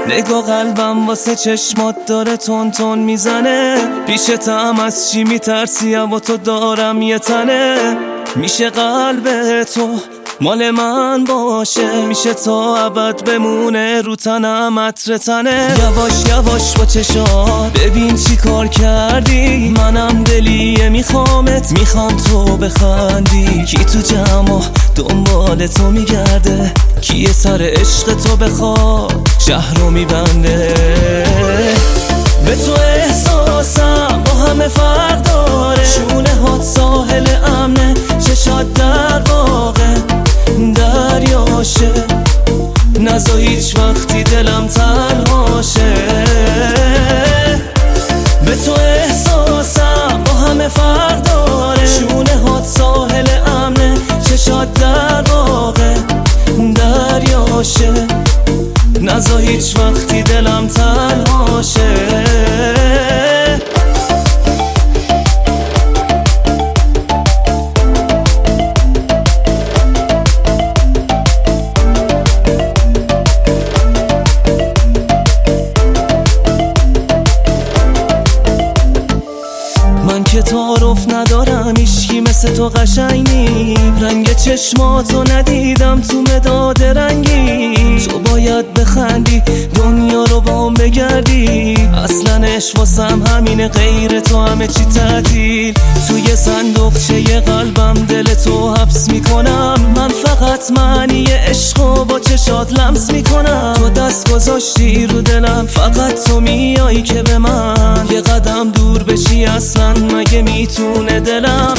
نگاه قلبم واسه چشمات داره تون تون میزنه. پیشتم از چی میترسی و تو دارم یه تنه. میشه قلب تو مال من باشه، میشه تا ابد بمونه رو تنم عطر تنه. یواش یواش با چشات ببین چی کار کردی. منم دلیه میخوامت، میخوام تو بخندی. کی تو جمع دنبال تو میگرده، کی سر عشق تو بخواد شهر رو میبنده. به تو احساسم با همه فرق داره. شونه هات ساحل امنه، چشات در واقع دریاشه. نزا هیچ وقتی دلم تنهاشه. به تو احساسم با همه فرق داره. شونه هات ساحل امنه، چشات در واقع دریاشه. نزا هیچ وقتی دلم تنهاشه. من که تعارف ندارم، هیچکی مثل تو قشنگ نی. رنگ چشماتو ندیدم تو مداد رنگی. تو باید بخندی دنیا رو بام بگردی. اصلا عشق واسم همینه، غیر تو همه چی تعطیل. توی صندوقچه قلبم دل تو حبس میکنم. من فقط معنی عشقو با چشات لمس میکنم. تو دست گذاشتی رو دلم، فقط تو میایی که به من یه قدم دور بشی. اصلا مگه میتونه دلم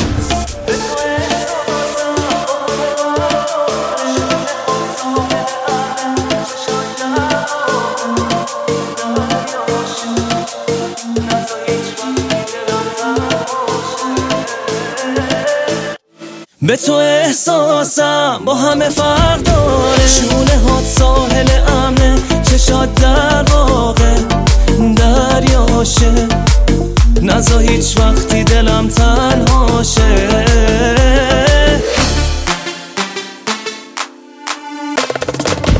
به تو احساسم با همه فرق داره. شونه هات ساحل امنه، چشات در واقع دریاشه. نزا هیچ وقتی دلم تنهاشه.